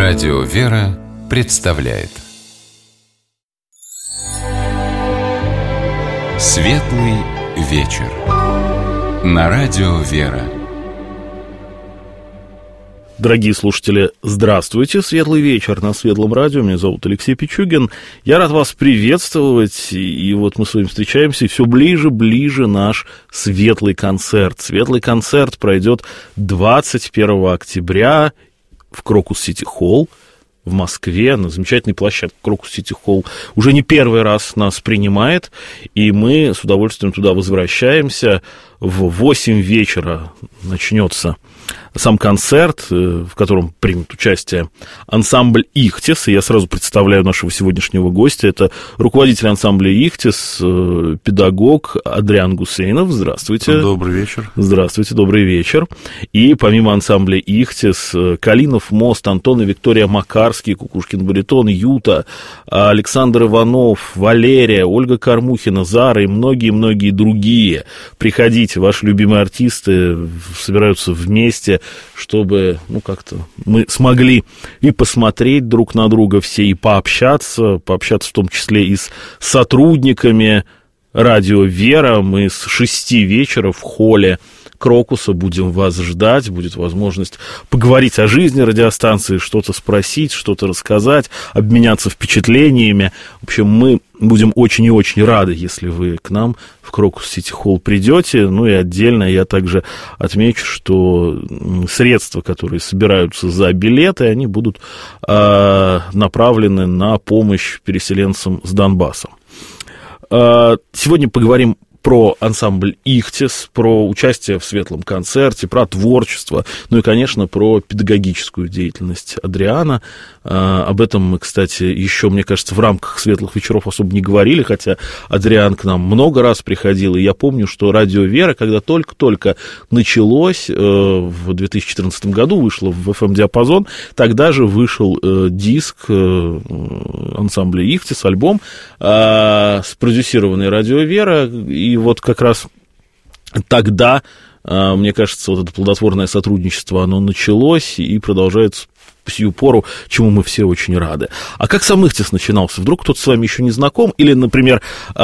Радио «Вера» представляет Светлый вечер на Радио «Вера». Дорогие слушатели, здравствуйте, светлый вечер на Светлом радио, меня зовут Алексей Пичугин, я рад вас приветствовать, и вот мы с вами встречаемся, и все ближе наш светлый концерт. Светлый концерт пройдет 21 октября в Крокус-Сити Холл в Москве, на замечательной площадке Крокус-Сити Холл. Уже не первый раз нас принимает, и мы с удовольствием туда возвращаемся. В 8 вечера начнется сам концерт, в котором примет участие ансамбль «Ихтис». И я сразу представляю нашего сегодняшнего гостя. Это руководитель ансамбля «Ихтис», педагог Адриан Гусейнов. Здравствуйте. Добрый вечер. Здравствуйте, добрый вечер. И помимо ансамбля «Ихтис», Калинов мост, Антон и Виктория Макарский, Кукушкин баритон, Юта, Александр Иванов, Валерия, Ольга Кормухина, Зара и многие-многие другие. Приходите, ваши любимые артисты собираются вместе, чтобы, как-то мы смогли и посмотреть друг на друга все, и пообщаться в том числе и с сотрудниками радио «Вера». Мы с 6 вечера в холле Крокуса будем вас ждать, будет возможность поговорить о жизни радиостанции, что-то спросить, что-то рассказать, обменяться впечатлениями. В общем, мы будем очень и очень рады, если вы к нам в Крокус-Сити Холл придете. Ну и отдельно я также отмечу, что средства, которые собираются за билеты, они будут направлены на помощь переселенцам с Донбасса. Сегодня поговорим про ансамбль «Ихтис», про участие в светлом концерте, про творчество, ну и, конечно, про педагогическую деятельность Адриана. Об этом мы, кстати, еще, мне кажется, в рамках светлых вечеров особо не говорили, хотя Адриан к нам много раз приходил, и я помню, что радио «Вера», когда только-только началось, в 2014 году вышло в FM-диапазон, тогда же вышел диск ансамбля «Ихтис», альбом, спродюсированный радио «Вера», и вот как раз тогда, мне кажется, вот это плодотворное сотрудничество, оно началось и продолжается по сию пору, чему мы все очень рады. А как сам «Ихтис» начинался? Вдруг кто-то с вами еще не знаком? Или, например,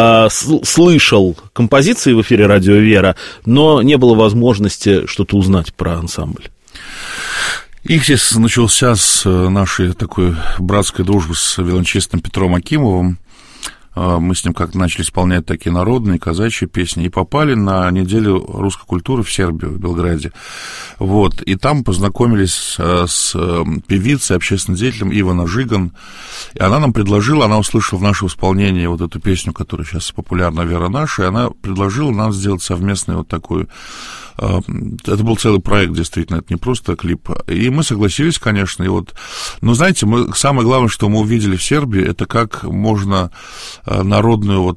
слышал композиции в эфире радио «Вера», но не было возможности что-то узнать про ансамбль? «Ихтис» начался с нашей такой братской дружбы с виолончелистом Петром Акимовым. Мы с ним как-то начали исполнять такие народные, казачьи песни, и попали на неделю русской культуры в Сербию, в Белграде. Вот, и там познакомились с певицей, общественным деятелем Ивана Жиган, и она нам предложила, она услышала в нашем исполнении вот эту песню, которая сейчас популярна, «Вера наша», и она предложила нам сделать совместный вот такой... Это был целый проект, действительно, это не просто клип. И мы согласились, конечно, и вот... Но, знаете, самое главное, что мы увидели в Сербии, это как можно народную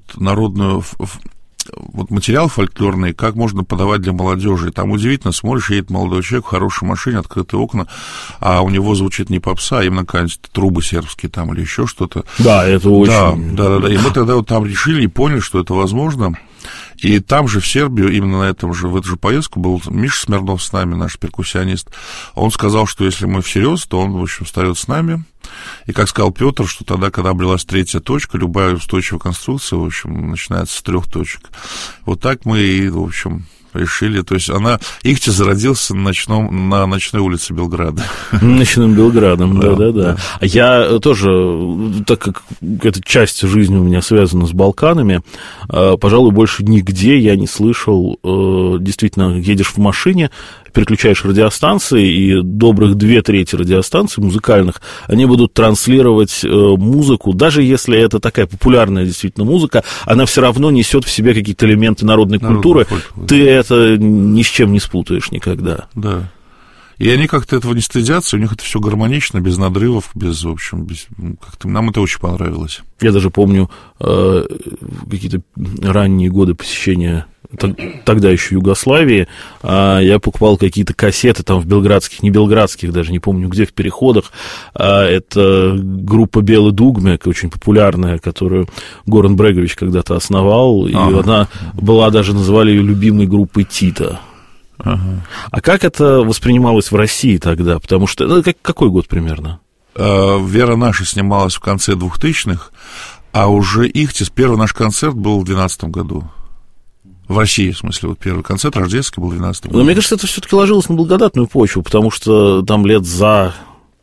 материал фольклорный, как можно подавать для молодежи. Там удивительно, смотришь, едет молодой человек в хорошей машине, открытые окна, а у него звучит не попса, а именно какие-нибудь трубы сербские там или еще что-то. Да, это очень... Да. И мы тогда вот там решили и поняли, что это возможно. И там же, в Сербию, именно в эту же поездку был Миша Смирнов с нами, наш перкуссионист. Он сказал, что если мы всерьез, то он, в общем, встает с нами. И, как сказал Петр, что тогда, когда обрелась третья точка, любая устойчивая конструкция, в общем, начинается с 3 точек. Вот так мы и, в общем... решили, то есть «Ихтис» зародился на ночной улице Белграда. Ночным Белградом, да. Я тоже, так как эта часть жизни у меня связана с Балканами, пожалуй, больше нигде я не слышал, действительно, едешь в машине, переключаешь радиостанции, и добрых 2/3 радиостанций музыкальных, они будут транслировать музыку, даже если это такая популярная действительно музыка, она все равно несет в себе какие-то элементы народной культуры. Ты это ни с чем не спутаешь никогда. Да. И они как-то этого не стыдятся, у них это все гармонично, без надрывов, как-то нам это очень понравилось. Я даже помню какие-то ранние годы посещения тогда еще Югославии, я покупал какие-то кассеты там в белградских, не белградских, даже не помню где, в переходах. Это группа «Белый Дугмек», очень популярная, которую Горан Брегович когда-то основал, и она была, даже называли ее любимой группой Тита. А как это воспринималось в России тогда? Потому что... какой год примерно? «Вера наша» снималась в конце 2000-х, а уже «Ихтис», первый наш концерт был в 2012 году. В России, в смысле, вот первый концерт рождественский был в 2012 году. Но мне кажется, это все-таки ложилось на благодатную почву, потому что там лет за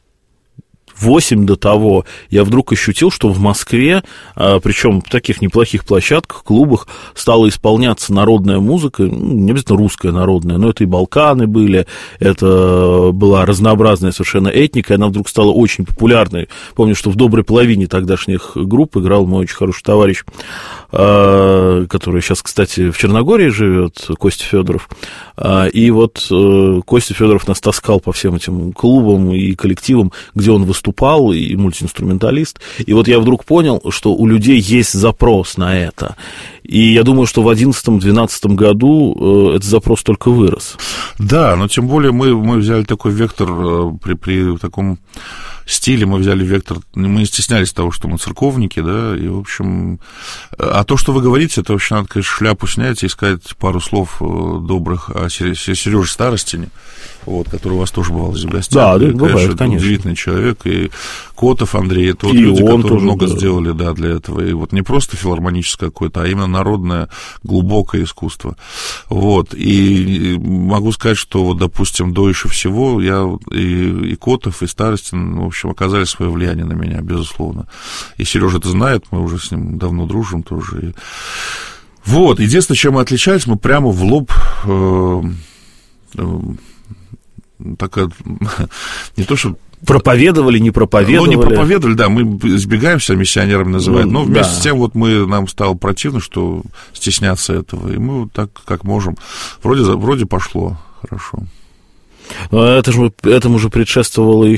8 до того я вдруг ощутил, что в Москве, причем в таких неплохих площадках, клубах, стала исполняться народная музыка, не обязательно русская народная, но это и Балканы были, это была разнообразная совершенно этника, и она вдруг стала очень популярной. Помню, что в доброй половине тогдашних групп играл мой очень хороший товарищ, который сейчас, кстати, в Черногории живет, Костя Федоров. И вот Костя Федоров нас таскал по всем этим клубам и коллективам, где он выступал, и мультиинструменталист. И вот я вдруг понял, что у людей есть запрос на это. И я думаю, что в 2011-2012 году этот запрос только вырос. Да, но тем более мы взяли такой вектор при таком стиле, мы взяли вектор, мы не стеснялись того, что мы церковники, да, и, в общем, а то, что вы говорите, это вообще надо, конечно, шляпу снять и сказать пару слов добрых о Сереже Старостине, вот, который у вас тоже бывал здесь в гостях. Да, бывает, конечно. Удивительный человек, и Котов Андрей, это вот люди, которые много сделали, да, для этого, и вот не просто филармоническое какое-то, а именно народное, глубокое искусство, вот, и могу сказать, что, вот, допустим, до еще всего я и Котов, и Старостин, в общем, оказали свое влияние на меня, безусловно. И Сережа это знает, мы уже с ним давно дружим тоже. И... Вот, единственное, чем мы отличались, мы прямо в лоб такая, не то, что... Проповедовали, не проповедовали. Ну, не проповедовали, да, мы избегаем себя миссионерами называть, но вместе с тем вот нам стало противно, что стесняться этого, и мы вот так, как можем, вроде пошло хорошо. Этому же предшествовали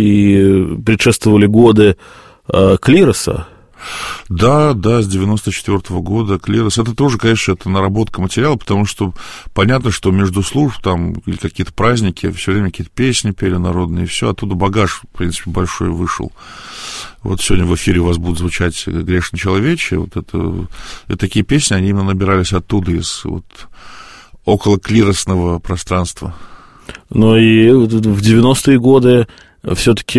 годы Клироса. Да, с 94 года Клирос. Это тоже, конечно, это наработка материала, потому что понятно, что между служб там или какие-то праздники, все время какие-то песни пели народные, и все, оттуда багаж, в принципе, большой вышел. Вот сегодня в эфире у вас будут звучать «Грешный человече», вот это такие песни, они именно набирались оттуда, из вот околоклиросного пространства. Ну и в 90-е годы все-таки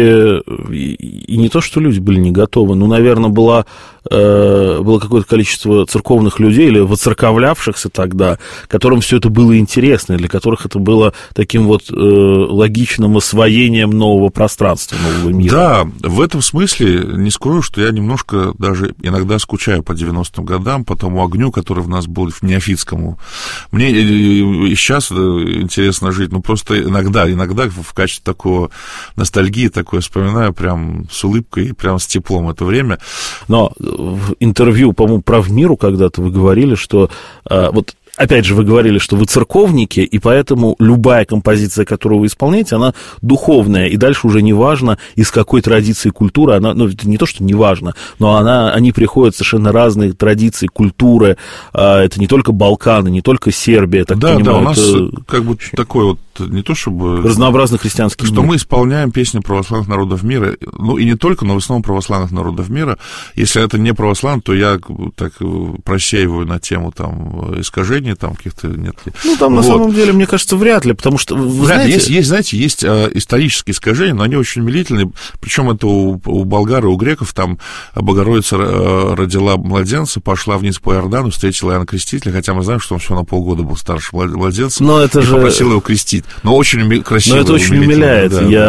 и не то, что люди были не готовы, но, наверное, было какое-то количество церковных людей или воцерковлявшихся тогда, которым все это было интересно, для которых это было таким вот логичным освоением нового пространства, нового мира. Да, в этом смысле не скрою, что я немножко даже иногда скучаю по 90-м годам, по тому огню, который в нас был, в неофитскому. Мне и сейчас интересно жить, но просто иногда в качестве такого ностальгии такое вспоминаю прям с улыбкой и прям с теплом это время. Но в интервью, по-моему, «Правмиру» когда-то вы говорили, что вот опять же, вы говорили, что вы церковники, и поэтому любая композиция, которую вы исполняете, она духовная, и дальше уже не важно, из какой традиции культуры она, ну, это не то, что не важно, но они приходят совершенно разные традиции, культуры, это не только Балканы, не только Сербия, так понимаю. Да, у нас как бы такой вот, не то чтобы... разнообразный христианский мир. Что мы исполняем песни православных народов мира, ну, и не только, но в основном православных народов мира. Если это не православно, то я так просеиваю на тему там искажений, там каких-то нет. Ну, там, на самом деле, мне кажется, вряд ли, потому что, вы знаете... Есть исторические искажения, но они очень умилительные, причем это у болгар и у греков, там Богородица родила младенца, пошла вниз по Иордану, встретила Иоанна Крестителя, хотя мы знаем, что он всего на полгода был старше младенца, попросил его крестить. Но очень красиво. Но это очень умиляет.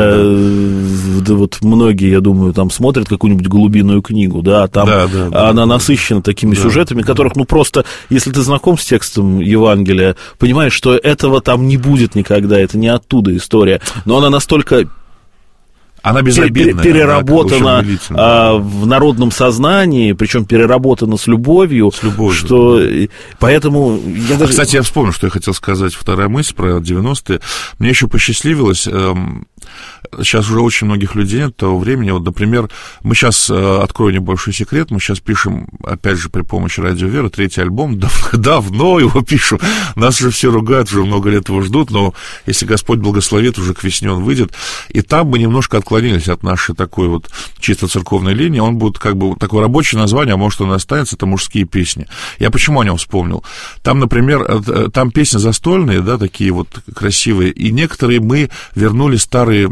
Да. Вот многие, я думаю, там смотрят какую-нибудь «Голубиную книгу», да, там она насыщена такими сюжетами, которых, ну, просто, если ты знаком с текстом Евангелия, понимаешь, что этого там не будет никогда, это не оттуда история, но она настолько... Она безобидная, переработана в народном сознании, причем переработана с любовью, что... Да. Поэтому... Кстати, я вспомнил, что я хотел сказать, вторая мысль про 90-е. Мне еще посчастливилось... Сейчас уже очень многих людей нет того времени. Вот, например, мы сейчас, открою небольшой секрет, мы сейчас пишем, опять же, при помощи Радио Вера, 3-й альбом, давно его пишем. Нас уже все ругают, уже много лет его ждут, но если Господь благословит, уже к весне он выйдет. И там мы немножко откладываем отклонились от нашей такой вот чисто церковной линии. Он будет как бы такое рабочее название, а может, он и останется, это мужские песни. Я почему о нем вспомнил? Там, например, там песни застольные, да, такие вот красивые, и некоторые мы вернули старое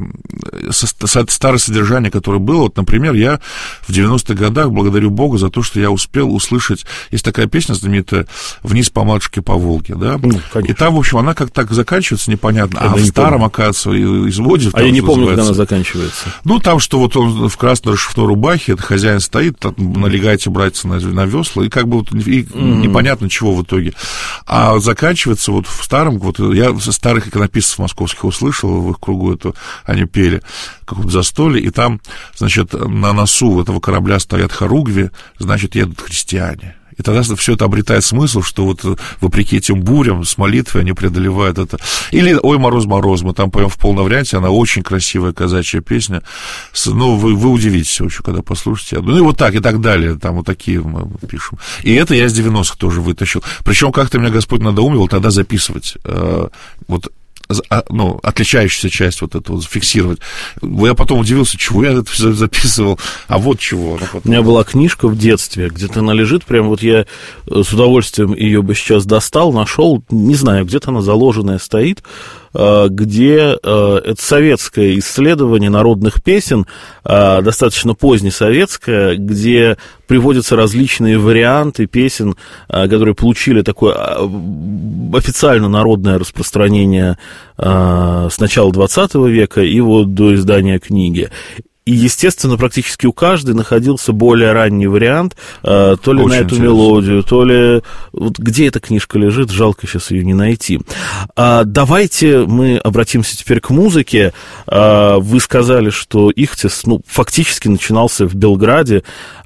содержание, которое было. Вот, например, я в 90-х годах благодарю Бога за то, что я успел услышать, есть такая песня знаменитая «Вниз по матушке по Волге», да, и там, в общем, она как так заканчивается, непонятно, а в старом, оказывается, изводит. А я не помню, когда она заканчивается. Ну, там, что вот он в красной расшифной рубахе, это хозяин стоит, там, налегайте, братья, на весла, и как бы вот, непонятно чего в итоге. А заканчивается вот в старом, вот я старых иконописцев московских услышал, в их кругу это они пели, какое-то застолье, и там, значит, на носу этого корабля стоят хоругви, значит, едут христиане. И тогда все это обретает смысл, что вот вопреки этим бурям с молитвой они преодолевают это. Или «Ой, мороз, мороз», мы там поем в полном варианте, она очень красивая казачья песня. Ну, вы удивитесь очень, когда послушаете. Ну, и вот так, и так далее, там вот такие мы пишем. И это я с 90-х тоже вытащил. Причем как-то меня Господь надоумил тогда записывать. Вот, ну, отличающуюся часть вот эту вот фиксировать. Я потом удивился, чего я это все записывал, а вот чего. У меня была книжка в детстве, где-то она лежит, прям вот я с удовольствием ее бы сейчас достал, нашел, не знаю, где-то она заложенная стоит, где это советское исследование народных песен, достаточно позднесоветское, где приводятся различные варианты песен, которые получили такое официально народное распространение с начала XX века и вот до издания книги. И, естественно, практически у каждой находился более ранний вариант, то ли очень на эту мелодию, то ли... Вот где эта книжка лежит, жалко сейчас ее не найти. Давайте мы обратимся теперь к музыке. Вы сказали, что Ихтис, ну, фактически начинался в Белграде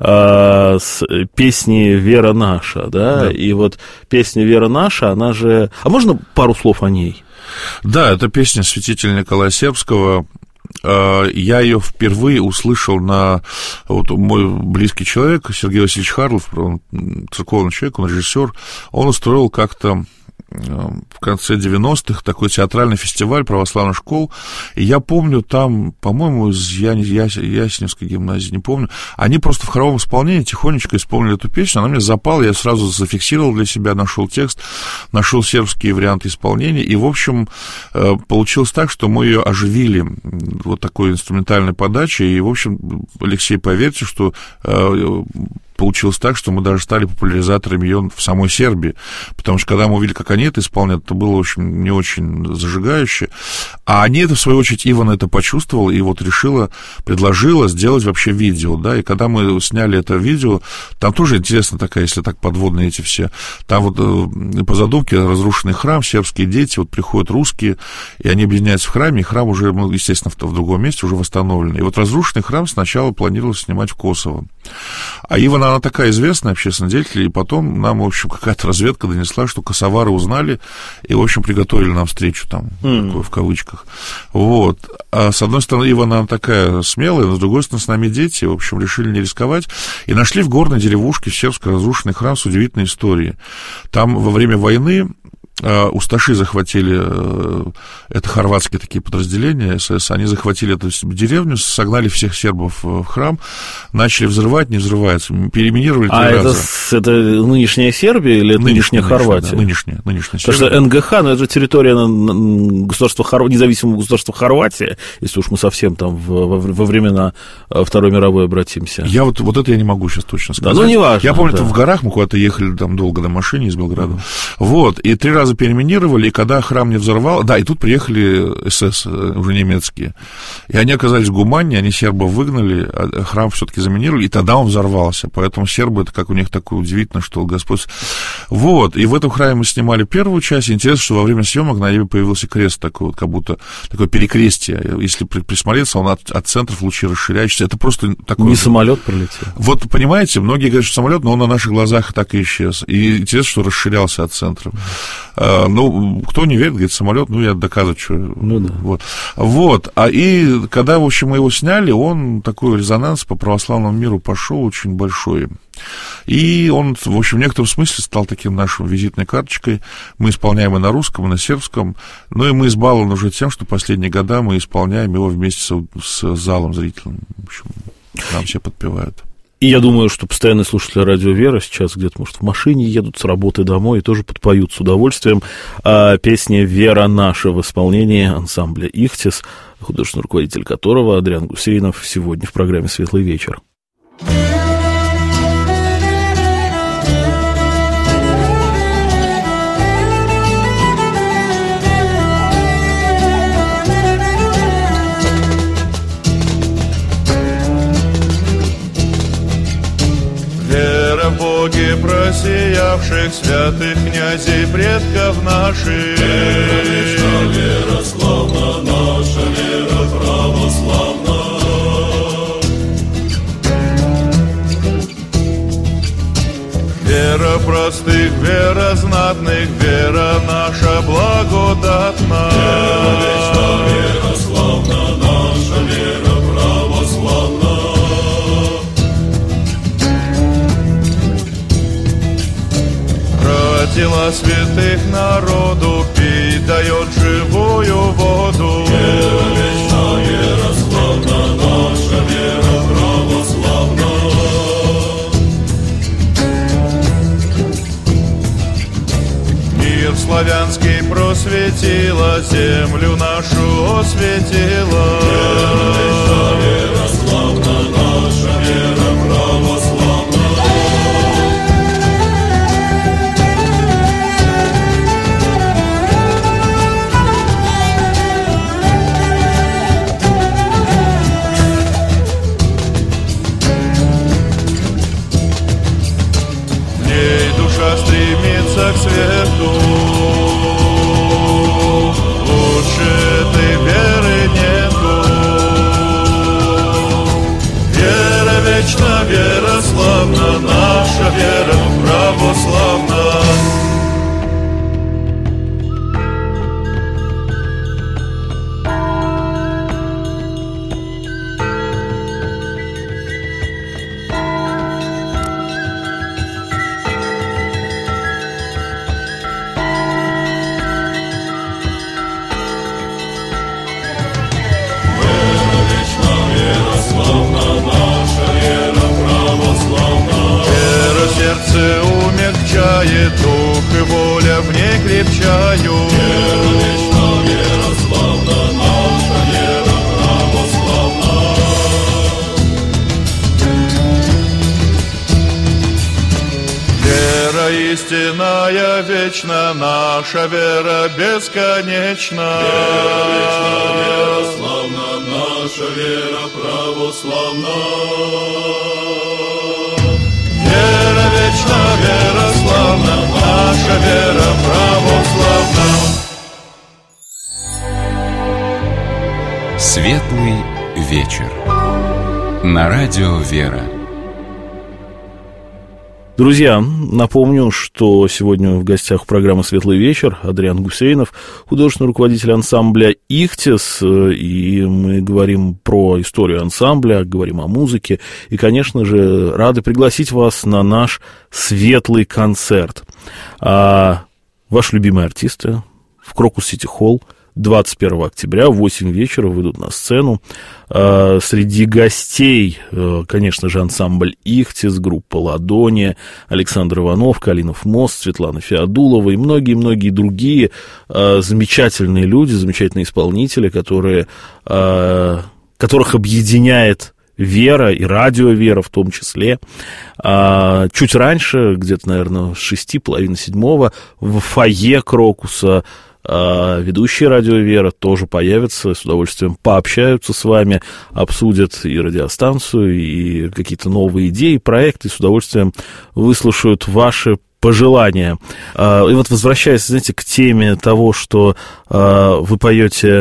с песни «Вера наша», да? И вот песня «Вера наша», она же... А можно пару слов о ней? Да, это песня святителя Николая Сербского. Я ее впервые услышал на... Вот мой близкий человек, Сергей Васильевич Харлов, он церковный человек, он режиссер, он устроил как-то в конце 90-х такой театральный фестиваль православных школ, и я помню там, по-моему, из Ясневской гимназии, не помню, они просто в хоровом исполнении тихонечко исполнили эту песню, она мне запала, я сразу зафиксировал для себя, нашел текст, нашел сербские варианты исполнения, и, в общем, получилось так, что мы ее оживили вот такой инструментальной подачей, и, в общем, Алексей, поверьте, что... Получилось так, что мы даже стали популяризаторами ее в самой Сербии, потому что когда мы увидели, как они это исполняют, это было очень, не очень зажигающе, а они это, в свою очередь, Ивана это почувствовала и вот предложила сделать вообще видео, да, и когда мы сняли это видео, там тоже интересно такая, если так подводные эти все, там вот по задумке разрушенный храм, сербские дети, вот приходят русские, и они объединяются в храме, и храм уже, ну, естественно, в другом месте уже восстановлен, и вот разрушенный храм сначала планировалось снимать в Косово, а Ивана, она такая известная общественный деятель, и потом нам, в общем, какая-то разведка донесла, что косовары узнали и, в общем, приготовили нам встречу там, такую, в кавычках. Вот. А с одной стороны, Ивана, она такая смелая, но с другой стороны, с нами дети, в общем, решили не рисковать, и нашли в горной деревушке в Сербской разрушенный храм с удивительной историей. Там во время войны усташи захватили, это хорватские такие подразделения СС, они захватили эту деревню, согнали всех сербов в храм, начали взрывать, не взрывается, переминировали 3 раза. Это нынешняя Сербия или это нынешняя Хорватия? Да, нынешняя Сербия. Потому что НГХ, ну, это территория государства, независимого государства Хорватия, если уж мы совсем там во времена Второй мировой обратимся. Я вот это я не могу сейчас точно сказать. Да, ну, не важно. Я помню, в горах мы куда-то ехали там долго на машине из Белграда. Вот, и 3 раза переминировали, и когда храм не взорвал, да, и тут приехали СС, уже немецкие, и они оказались гуманнее, они сербов выгнали, а храм все-таки заминировали, и тогда он взорвался, поэтому сербы, это как у них такое удивительно, что Господь... Вот, и в этом храме мы снимали первую часть, интересно, что во время съемок на небе появился крест такой вот, как будто такое перекрестие, если присмотреться, он от центров лучи расширяющийся, это просто такой... Не самолет пролетел. Вот, понимаете, многие говорят, что самолет, но он на наших глазах так и исчез, и интересно, что расширялся от центров. Ну, кто не верит, говорит, самолет, ну, я доказываю, что... Ну, да. Вот. И когда, в общем, мы его сняли, он такой резонанс по православному миру пошел очень большой. И он, в общем, в некотором смысле стал таким нашей визитной карточкой. Мы исполняем и на русском, и на сербском. Ну, и мы избалованы уже тем, что последние года мы исполняем его вместе с залом зрительным. В общем, нам все подпевают. И я думаю, что постоянные слушатели радио «Вера» сейчас где-то, может, в машине едут с работы домой и тоже подпоют с удовольствием песни «Вера наша» в исполнении ансамбля «Ихтис», художественный руководитель которого Адриан Гусейнов сегодня в программе «Светлый вечер». Вера в Боге просиявших святых князей предков наших. Вера вечна, вера славна, наша вера православна. Вера простых, вера знатных, вера наша благодатна. Вера вечна, вера славна, наша вера православна. Тела святых народу пить дает живую воду. Вера вечна, вера славна, наша вера православна. Мир славянский просветила, землю нашу осветила. Вера вечна, вера славна, наша вера православна. Стремится к свету, лучше этой веры нету. Вера вечна, вера славна, наша вера православна. Умягчает дух и воля в ней крепчают. Вера вечна, вера славна, наша вера православна. Вера истинная, вечна, наша вера бесконечна. Вера вечна, вера славна, наша вера православна. Вера вечна, вера славна, наша вера православна. Светлый вечер. На радио «Вера». Друзья, напомню, что сегодня в гостях программы «Светлый вечер» Адриан Гусейнов, художественный руководитель ансамбля «Ихтис», и мы говорим про историю ансамбля, говорим о музыке, и, конечно же, рады пригласить вас на наш светлый концерт. Ваши любимые артисты в Крокус-Сити-Холл 21 октября в 8 вечера выйдут на сцену. Среди гостей, конечно же, ансамбль «Ихтис», группа «Ладония», Александр Иванов, Калинов мост, Светлана Феодулова и многие-многие другие замечательные люди, замечательные исполнители, которых объединяет вера и радио «Вера» в том числе. Чуть раньше, где-то, наверное, с 6:30-7 в фойе Крокуса ведущие радио «Вера» тоже появятся, с удовольствием пообщаются с вами, обсудят и радиостанцию, и какие-то новые идеи, проекты, с удовольствием выслушают ваши пожелания. И вот, возвращаясь, знаете, к теме того, что вы поете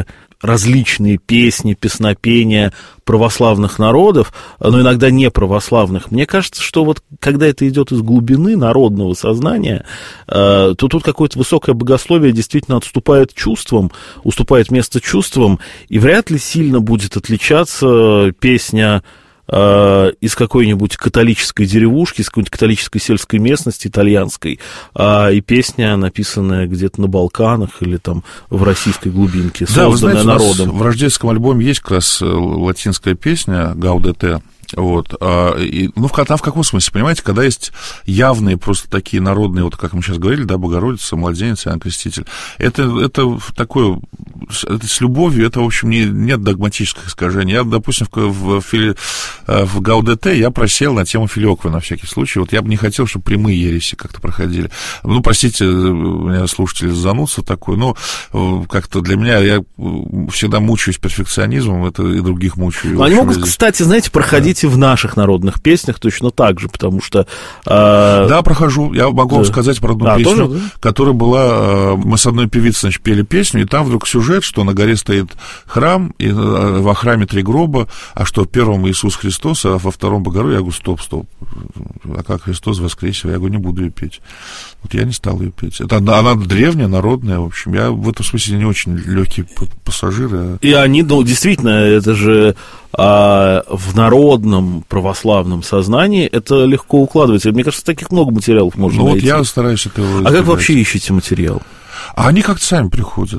различные песни, песнопения православных народов, но иногда не православных. Мне кажется, что вот когда это идет из глубины народного сознания, то тут какое-то высокое богословие действительно отступает чувствам, уступает место чувствам, и вряд ли сильно будет отличаться песня из какой-нибудь католической деревушки, из какой-нибудь католической сельской местности итальянской, и песня, написанная где-то на Балканах или там в российской глубинке, созданная народом. В рождественском альбоме есть как раз латинская песня «Гаудете». Вот, ну, в каком смысле, понимаете, когда есть явные просто такие народные, вот как мы сейчас говорили, да, Богородица, Младенец, Иоанн Креститель, это такое, это с любовью, это, в общем, нет догматических искажений. Я, допустим, в Гаудете я просел на тему филиоквы на всякий случай, вот я бы не хотел, чтобы прямые ереси как-то проходили. Ну, простите, у меня слушатели занудство такое, но как-то для меня, я всегда мучаюсь перфекционизмом, это и других мучаю. Они могут, кстати, знаете, проходить в наших народных песнях точно так же, потому что... Да, прохожу. Я могу вам сказать про одну песню, тоже, да? Которая была... Мы с одной певицей, значит, пели песню, и там вдруг сюжет, что на горе стоит храм, и во храме 3 гроба, а что в первом Иисус Христос, а во втором Богородица. Я говорю, стоп. А как Христос воскресил? Я говорю, не буду ее петь. Вот я не стал ее петь. Она древняя, народная, в общем. Я в этом смысле не очень легкий пассажир. И они, ну, действительно, это же... в народном православном сознании это легко укладывается. Мне кажется, таких много материалов можно найти. Вот я стараюсь этого избегать. А как вообще ищете материал? А они как-то сами приходят.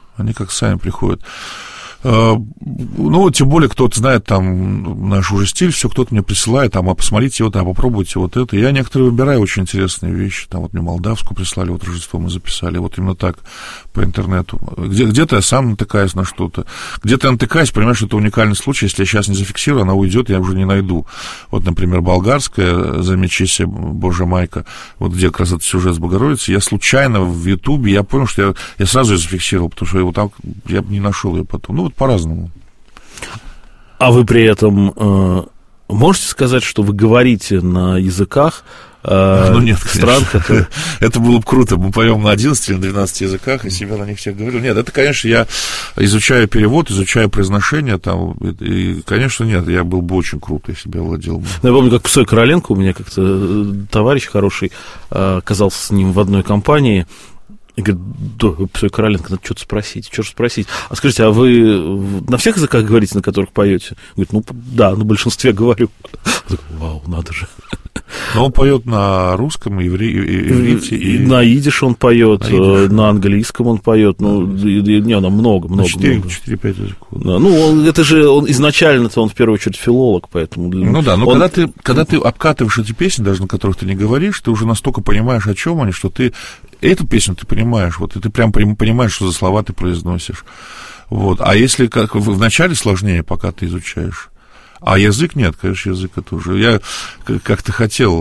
Ну, тем более, кто-то знает там наш уже стиль, все, кто-то мне присылает, там, а посмотрите вот, а попробуйте вот это. Я некоторые выбираю очень интересные вещи, там, вот мне молдавскую прислали, вот Рождество мы записали, вот именно так, по интернету. Где-то я сам натыкаюсь на что-то, где-то я натыкаюсь, понимаешь, что это уникальный случай, если я сейчас не зафиксирую, она уйдет, я уже не найду. Вот, например, болгарская, «Замечися, Божья майка», вот где как раз этот сюжет с Богородицей, я случайно в Ютубе, я понял, что я сразу ее зафиксировал, потому что я бы не нашел ее потом. Ну, вот по-разному. А вы при этом можете сказать, что вы говорите на языках нет, стран, которые... Это было бы круто, мы поем на 11 или на 12 языках, и себя на них всех говорю. Нет, это, конечно, я изучаю перевод, изучаю произношение, там, и, конечно, нет, я был бы очень круто, если бы я владел. Я помню, как Псой Короленко, у меня как-то товарищ хороший, оказался с ним в одной компании, и говорит, да, Псой Короленко, надо что-то спросить. А скажите, а вы на всех языках говорите, на которых поете? Говорит, ну, да, на большинстве говорю. Вау, надо же. Но он поет на русском, иврите и... На идиш он поет, на английском он поет, ну, на много. 4-5 языков. Да, ну, это же, он изначально-то он в первую очередь филолог, поэтому... Ну да, но когда ты обкатываешь эти песни, даже на которых ты не говоришь, ты уже настолько понимаешь, о чем они, что ты эту песню ты понимаешь, вот, и ты прям понимаешь, что за слова ты произносишь. Вот. А если как вначале сложнее, пока ты изучаешь. А язык нет, конечно, язык это уже... Я как-то хотел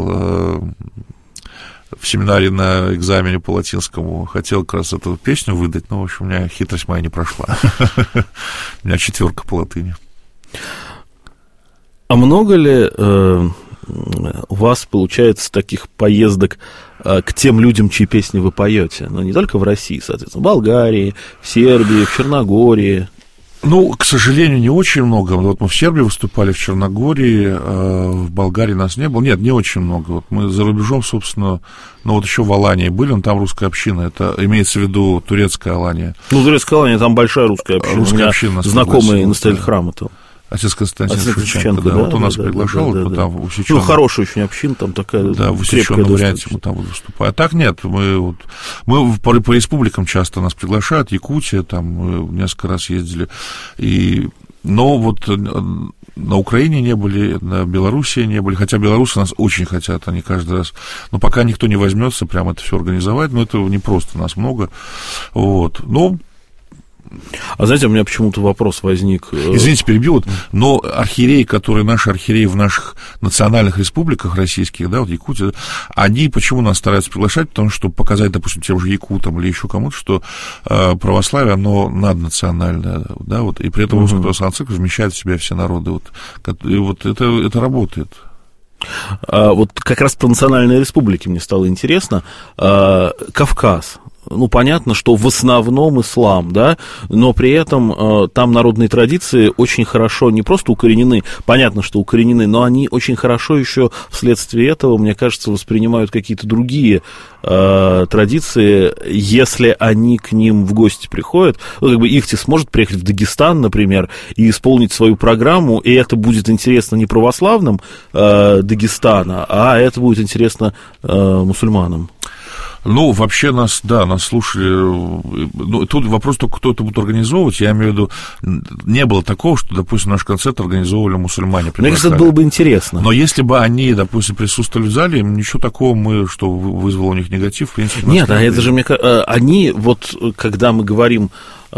в семинаре на экзамене по латинскому, хотел как раз эту песню выдать, но, в общем, у меня хитрость моя не прошла. У меня 4 по латыни. А много ли у вас получается таких поездок к тем людям, чьи песни вы поете? Ну, не только в России, соответственно, в Болгарии, в Сербии, в Черногории... Ну, к сожалению, не очень много. Вот мы в Сербии выступали, в Черногории, в Болгарии нас не было. Нет, не очень много. Вот мы за рубежом, собственно, ну вот еще в Алании были, но там русская община. Это имеется в виду турецкая Алания. Ну, турецкая Алания, там большая русская община. Русская община. Знакомый настоятель храма там. Отец Константин Шевченко, да, вот он нас приглашал, вот там в усеченном... Ну, хорошая очень община, там такая да, в усеченном варианте мы там выступаем. А так нет, мы по республикам часто нас приглашают, Якутия, там мы несколько раз ездили, но вот на Украине не были, на Белоруссии не были, хотя белорусы нас очень хотят, они каждый раз, но пока никто не возьмется прямо это все организовать, но это не просто, нас много, вот, но... А знаете, у меня почему-то вопрос возник... Извините, перебью, но архиереи, наши архиереи в наших национальных республиках российских, да, вот Якутия, они почему нас стараются приглашать? Потому что показать, допустим, тем же якутам или еще кому-то, что православие, оно наднациональное, да, вот, и при этом Русская Православная Церковь вмещает в себя все народы, вот, и вот это работает. Вот как раз про национальные республики мне стало интересно. Кавказ. ну, понятно, что в основном ислам, да, но при этом там народные традиции очень хорошо не просто укоренены, понятно, что укоренены, но они очень хорошо еще вследствие этого, мне кажется, воспринимают какие-то другие традиции, если они к ним в гости приходят. Ну, как бы Ихтис может приехать в Дагестан, например, и исполнить свою программу, и это будет интересно не православным Дагестана, а это будет интересно мусульманам. Ну, вообще нас слушали. Ну, тут вопрос только, кто это будет организовывать. Я имею в виду, не было такого, что, допустим, наш концерт организовывали мусульмане. Мне кажется, это было бы интересно. Но если бы они, допустим, присутствовали в зале, ничего такого, что вызвало у них негатив, в принципе... Нет, а это же, мне кажется, они, вот, когда мы говорим...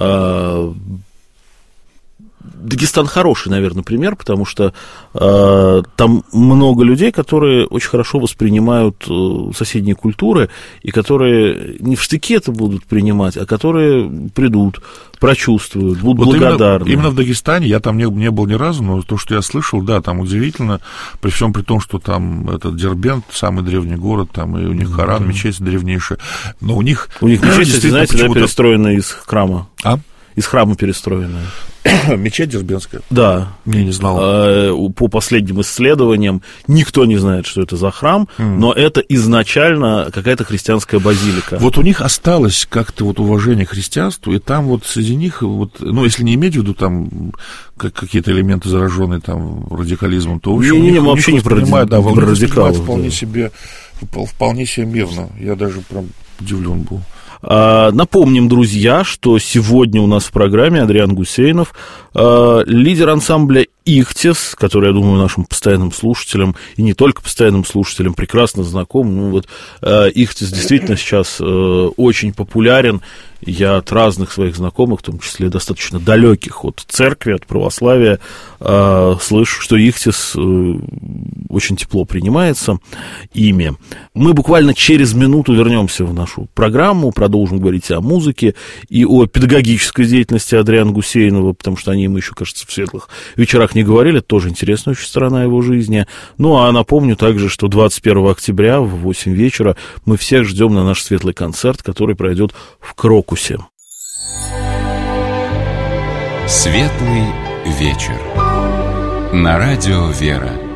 Дагестан хороший, наверное, пример, потому что там много людей, которые очень хорошо воспринимают соседние культуры, и которые не в штыки это будут принимать, а которые придут, прочувствуют, будут вот благодарны. Именно в Дагестане, я там не был ни разу, но то, что я слышал, да, там удивительно, при всем при том, что там этот Дербент, самый древний город, там и у них Коран, мечеть древнейшая, но у них... У них мечеть, знаете, да, перестроена из храма. А? Из храма перестроенная. Мечеть Дербентская? Да. Я не знал. По последним исследованиям никто не знает, что это за храм, но это изначально какая-то христианская базилика. Вот у них осталось как-то вот уважение к христианству, и там вот среди них, вот, ну, если не иметь в виду там какие-то элементы, зараженные там радикализмом, то, в общем, мы вообще не про радикалов. Вполне себе мирно. Я даже прям удивлен был. Напомним, друзья, что сегодня у нас в программе Адриан Гусейнов, лидер ансамбля «Ихтис», который, я думаю, нашим постоянным слушателям, и не только постоянным слушателям, прекрасно знаком. Ну, вот, «Ихтис» действительно сейчас очень популярен. Я от разных своих знакомых, в том числе достаточно далеких от церкви, от православия, слышу, что «Ихтис» очень тепло принимается ими. Мы буквально через минуту вернемся в нашу программу, продолжим говорить о музыке и о педагогической деятельности Адриана Гусейнова, потому что о ней мы еще, кажется, в светлых вечерах не говорили, это тоже интересная очень сторона его жизни. Ну, а напомню также, что 21 октября в 8 вечера мы всех ждем на наш светлый концерт, который пройдет в Крокусе. Светлый вечер. На радио «Вера».